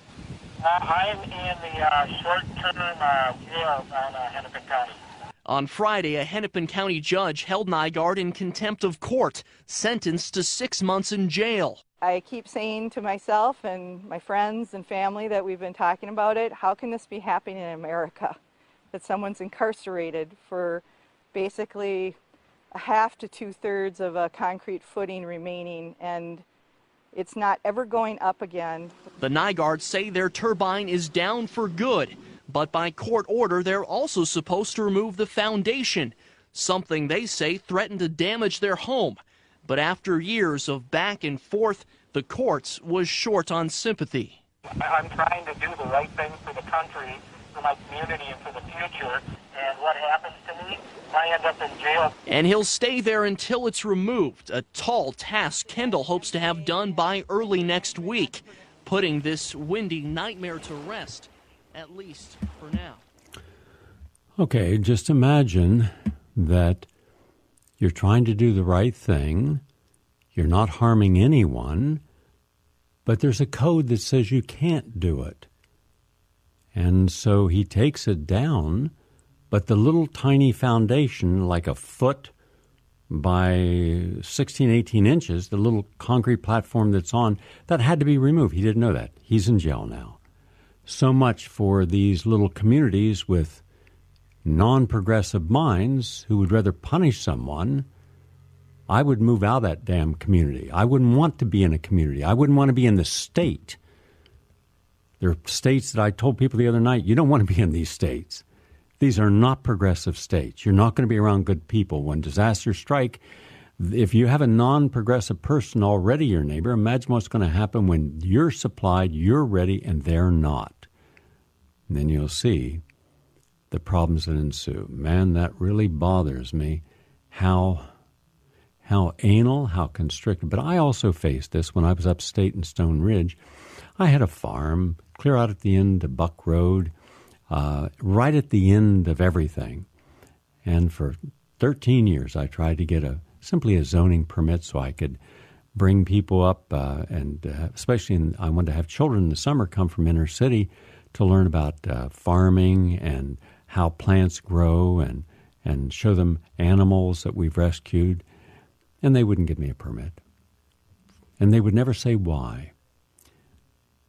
Speaker 11: Uh, I'm in the uh, short-term uh, jail on uh, Hennepin County.
Speaker 8: On Friday, a Hennepin County judge held Nygaard in contempt of court, sentenced to six months in jail.
Speaker 9: I keep saying to myself and my friends and family that we've been talking about it, how can this be happening in America? That someone's incarcerated for basically a half to two-thirds of a concrete footing remaining, and it's not ever going up again.
Speaker 8: The Nygaards say their turbine is down for good, but by court order, they're also supposed to remove the foundation, something they say threatened to damage their home. But after years of back and forth, the courts was short on sympathy.
Speaker 11: I'm trying to do the right thing for the country, for my community, and for the future, and what happens to me? I end up in jail.
Speaker 8: And he'll stay there until it's removed, a tall task Kendall hopes to have done by early next week, putting this windy nightmare to rest, at least for now.
Speaker 2: Okay, just imagine that you're trying to do the right thing, you're not harming anyone, but there's a code that says you can't do it. And so he takes it down, but the little tiny foundation, like a foot by sixteen, eighteen inches, the little concrete platform that's on, that had to be removed. He didn't know that. He's in jail now. So much for these little communities with non-progressive minds who would rather punish someone. I would move out of that damn community. I wouldn't want to be in a community. I wouldn't want to be in the state. There are states that I told people the other night, you don't want to be in these states. These are not progressive states. You're not going to be around good people. When disasters strike, if you have a non-progressive person already your neighbor, imagine what's going to happen when you're supplied, you're ready, and they're not. And then you'll see the problems that ensue. Man, that really bothers me, how how anal, how constricted. But I also faced this when I was upstate in Stone Ridge. I had a farm clear out at the end of Buck Road, uh, right at the end of everything. And for thirteen years, I tried to get a simply a zoning permit so I could bring people up, uh, and uh, especially in, I wanted to have children in the summer come from inner city to learn about uh, farming and how plants grow, and, and show them animals that we've rescued. And they wouldn't give me a permit. And they would never say why.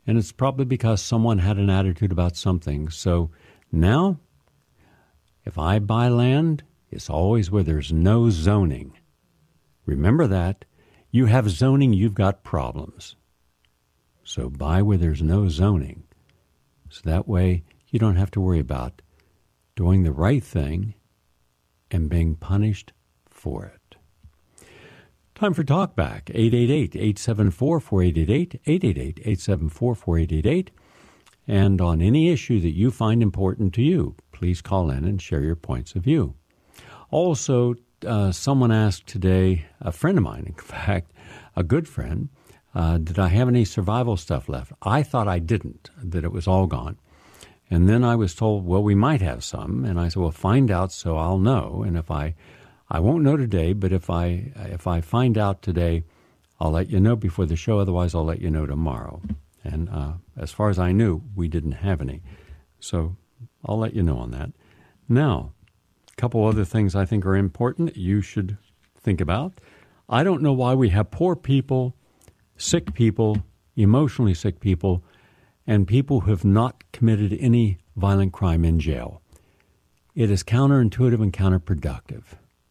Speaker 2: And it's probably because someone had an attitude about something. So now, if I buy land, it's always where there's no zoning. Remember that. You have zoning, you've got problems. So buy where there's no zoning. So that way you don't have to worry about doing the right thing and being punished for it. Time for Talkback. eight eight eight, eight seven four, four eight eight eight, eight eight eight, eight seven four, four eight eight eight. And on any issue that you find important to you, please call in and share your points of view. Also, uh, someone asked today, a friend of mine, in fact, a good friend, uh, did I have any survival stuff left? I thought I didn't, that it was all gone. And then I was told, well, we might have some. And I said, well, find out so I'll know. And if I, I won't know today, but if I, if I find out today, I'll let you know before the show. Otherwise, I'll let you know tomorrow. And uh, as far as I knew, we didn't have any. So I'll let you know on that. Now, a couple other things I think are important you should think about. I don't know why we have poor people, sick people, emotionally sick people, and people who have not committed any violent crime in jail. It is counterintuitive and counterproductive.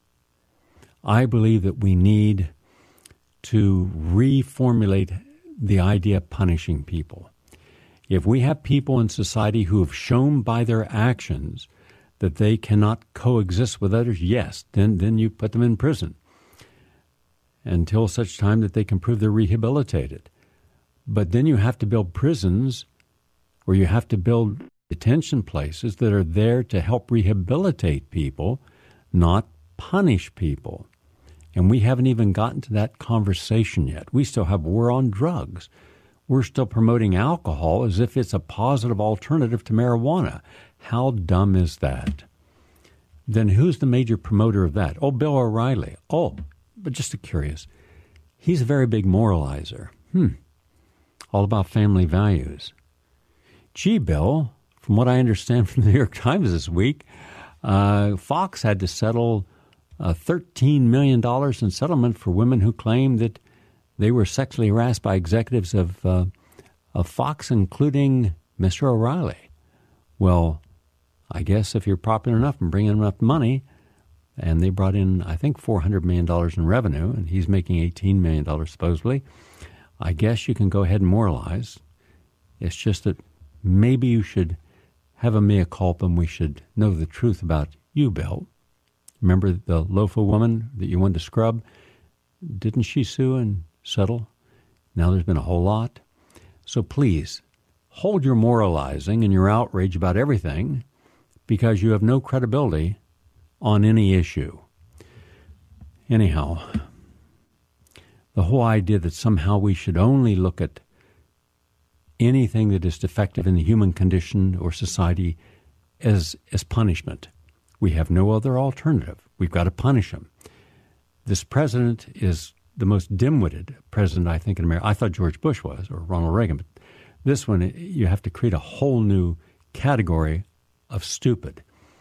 Speaker 2: I believe that we need to reformulate the idea of punishing people. If we have people in society who have shown by their actions that they cannot coexist with others, yes, then, then you put them in prison until such time that they can prove they're rehabilitated. But then you have to build prisons or you have to build detention places that are there to help rehabilitate people, not punish people. And we haven't even gotten to that conversation yet. We still have war on drugs. We're still promoting alcohol as if it's a positive alternative to marijuana. How dumb is that? Then who's the major promoter of that? Oh, Bill O'Reilly. Oh, but just curious. He's a very big moralizer. Hmm. All about family values. Gee, Bill, from what I understand from the New York Times this week, uh, Fox had to settle Uh, thirteen million dollars in settlement for women who claimed that they were sexually harassed by executives of, uh, of Fox, including Mister O'Reilly. Well, I guess if you're popular enough and bring in enough money, and they brought in, I think, four hundred million dollars in revenue, and he's making eighteen million dollars supposedly, I guess you can go ahead and moralize. It's just that maybe you should have a mea culpa and we should know the truth about you, Bill. Remember the loafer woman that you wanted to scrub? Didn't she sue and settle? Now there's been a whole lot. So please, hold your moralizing and your outrage about everything because you have no credibility on any issue. Anyhow, the whole idea that somehow we should only look at anything that is defective in the human condition or society as, as punishment. We have no other alternative. We've got to punish him. This president is the most dim-witted president, I think, in America. I thought George Bush was, or Ronald Reagan. But this one, you have to create a whole new category of stupid.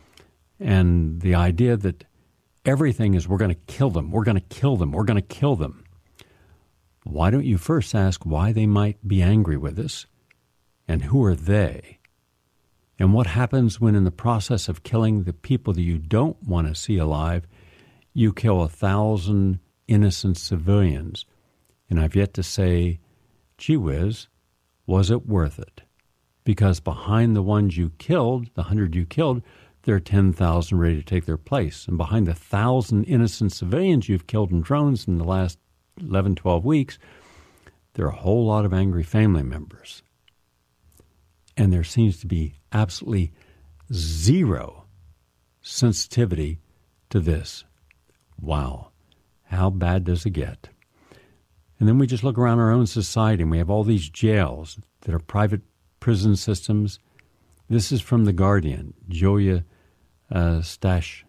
Speaker 2: And the idea that everything is we're going to kill them, we're going to kill them, we're going to kill them. Why don't you first ask why they might be angry with us and who are they? And what happens when in the process of killing the people that you don't want to see alive, you kill a thousand innocent civilians? And I've yet to say, gee whiz, was it worth it? Because behind the ones you killed, the hundred you killed, there are ten thousand ready to take their place. And behind the thousand innocent civilians you've killed in drones in the last eleven, twelve weeks, there are a whole lot of angry family members. And there seems to be absolutely zero sensitivity to this. Wow. How bad does it get? And then we just look around our own society and we have all these jails that are private prison systems. This is from The Guardian, Julia uh, Stash.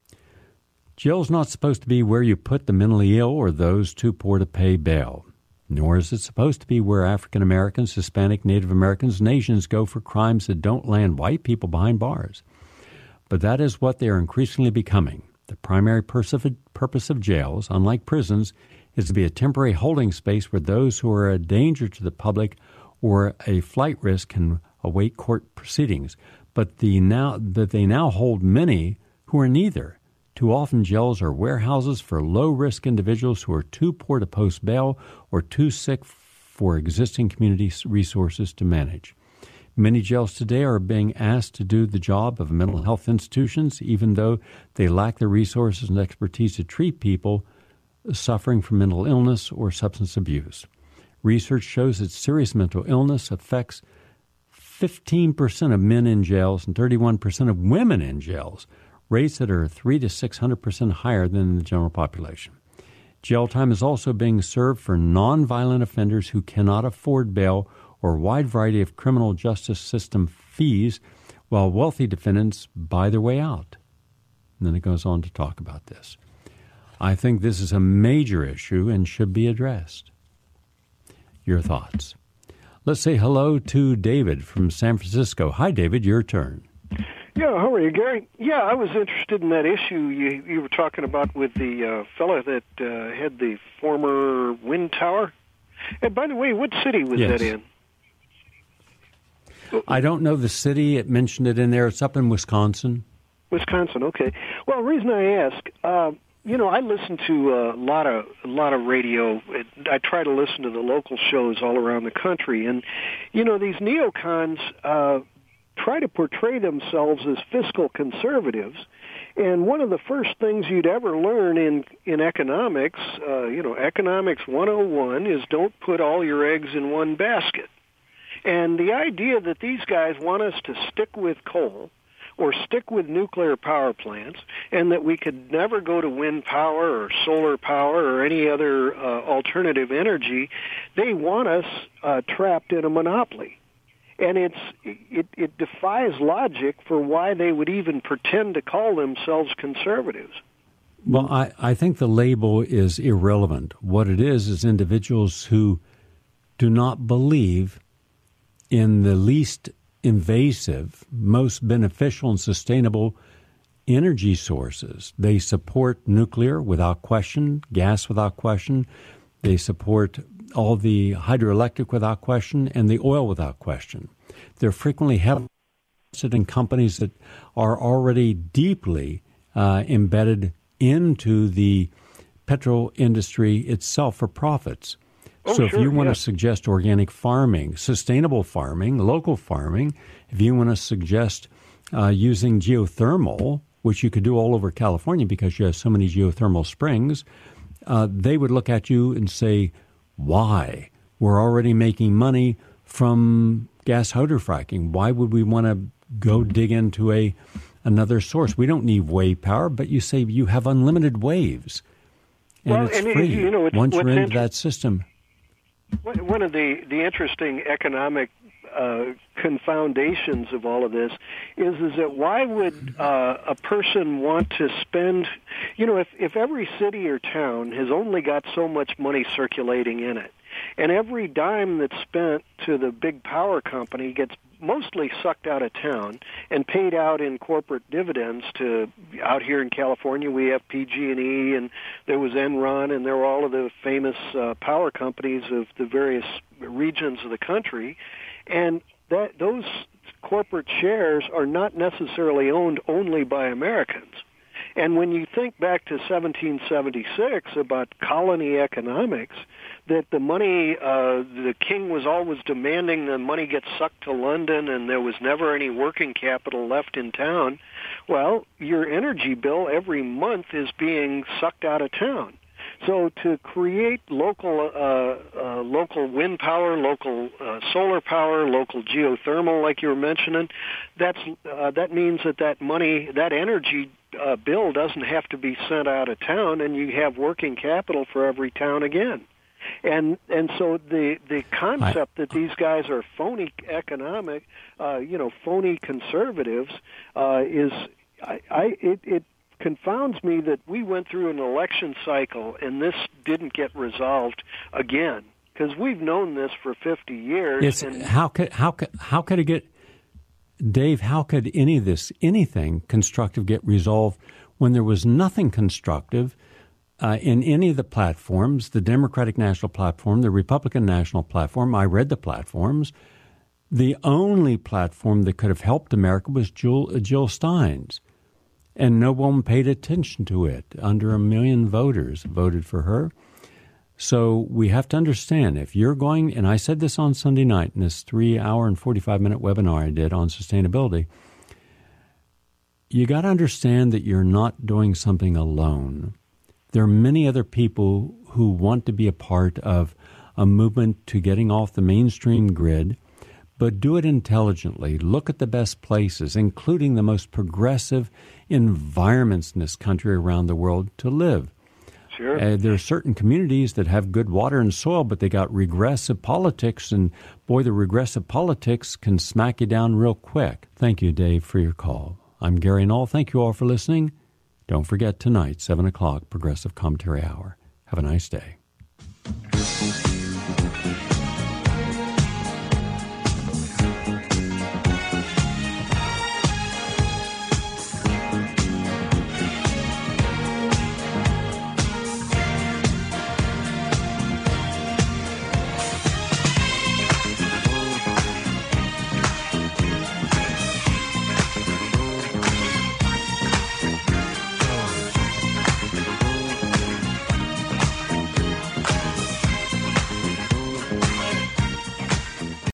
Speaker 2: Jail's not supposed to be where you put the mentally ill or those too poor to pay bail. Nor is it supposed to be where African Americans, Hispanic, Native Americans, and Asians go for crimes that don't land white people behind bars. But that is what they are increasingly becoming. The primary purpose of jails, unlike prisons, is to be a temporary holding space where those who are a danger to the public or a flight risk can await court proceedings. But the now that they now hold many who are neither. Too often, jails are warehouses for low-risk individuals who are too poor to post bail or too sick for existing community resources to manage. Many jails today are being asked to do the job of mental health institutions, even though they lack the resources and expertise to treat people suffering from mental illness or substance abuse. Research shows that serious mental illness affects fifteen percent of men in jails and thirty-one percent of women in jails, rates that are three to six hundred percent higher than the general population. Jail time is also being served for nonviolent offenders who cannot afford bail or a wide variety of criminal justice system fees, while wealthy defendants buy their way out. And then it goes on to talk about this. I think this is a major issue and should be addressed. Your thoughts? Let's say hello to David from San Francisco. Hi, David, your turn.
Speaker 12: Yeah, how are you, Gary? Yeah, I was interested in that issue you you were talking about with the uh, fella that uh, had the former wind tower. And by the way, what city was
Speaker 2: yes.
Speaker 12: that in?
Speaker 2: I don't know the city. It mentioned it in there. It's up in Wisconsin.
Speaker 12: Wisconsin, okay. Well, the reason I ask, uh, you know, I listen to a lot of a lot of radio. I try to listen to the local shows all around the country, and you know, these neocons uh, try to portray themselves as fiscal conservatives. And one of the first things you'd ever learn in in economics, uh, you know, economics one oh one, is don't put all your eggs in one basket. And the idea that these guys want us to stick with coal or stick with nuclear power plants, and that we could never go to wind power or solar power or any other uh, alternative energy, they want us uh, trapped in a monopoly. And it's it, it defies logic for why they would even pretend to call themselves conservatives.
Speaker 2: Well, I, I think the label is irrelevant. What it is is individuals who do not believe in the least invasive, most beneficial and sustainable energy sources. They support nuclear without question, gas without question. They support all the hydroelectric without question, and the oil without question. They're frequently heavily invested in companies that are already deeply uh, embedded into the petrol industry itself for profits.
Speaker 12: Oh,
Speaker 2: so
Speaker 12: sure,
Speaker 2: if you want
Speaker 12: yeah.
Speaker 2: to suggest organic farming, sustainable farming, local farming, if you want to suggest uh, using geothermal, which you could do all over California because you have so many geothermal springs, uh, they would look at you and say, why? We're already making money from gas hydrofracking. Why would we want to go dig into a another source? We don't need wave power, but you say you have unlimited waves, and
Speaker 12: well,
Speaker 2: it's
Speaker 12: and
Speaker 2: free
Speaker 12: you know, it's,
Speaker 2: once you're into
Speaker 12: inter-
Speaker 2: that system.
Speaker 12: One of the, the interesting economic uh, confoundations of all of this is is that why would uh, a person want to spend, you know, if, if every city or town has only got so much money circulating in it, and every dime that's spent to the big power company gets mostly sucked out of town and paid out in corporate dividends to, out here in California, we have P G and E, and there was Enron, and there were all of the famous uh, power companies of the various regions of the country, and that those corporate shares are not necessarily owned only by Americans. And when you think back to seventeen seventy-six about colony economics, that the money, uh, the king was always demanding the money get sucked to London and there was never any working capital left in town, well, your energy bill every month is being sucked out of town. So to create local uh, uh, local wind power, local uh, solar power, local geothermal, like you were mentioning, that's uh, that means that that money, that energy uh, bill doesn't have to be sent out of town, and you have working capital for every town again. And and so the the concept that these guys are phony economic, uh, you know, phony conservatives, uh, is I, I it. it confounds me that we went through an election cycle and this didn't get resolved again, because we've known this for fifty years.
Speaker 2: It's,
Speaker 12: and
Speaker 2: how could how could how could it get, Dave? How could any of this anything constructive get resolved when there was nothing constructive uh, in any of the platforms, the Democratic National Platform, the Republican National Platform, I read the platforms. The only platform that could have helped America was Jill, uh, Jill Stein's. And no one paid attention to it. Under a million voters voted for her. So we have to understand, if you're going, and I said this on Sunday night in this three-hour and forty-five minute webinar I did on sustainability, you got to understand that you're not doing something alone. There are many other people who want to be a part of a movement to getting off the mainstream grid, but do it intelligently. Look at the best places, including the most progressive environments in this country around the world to live.
Speaker 12: Sure.
Speaker 2: Uh, there are certain communities that have good water and soil, but they got regressive politics, and boy, the regressive politics can smack you down real quick. Thank you, Dave, for your call. I'm Gary Null. Thank you all for listening. Don't forget tonight, seven o'clock, Progressive Commentary Hour. Have a nice day.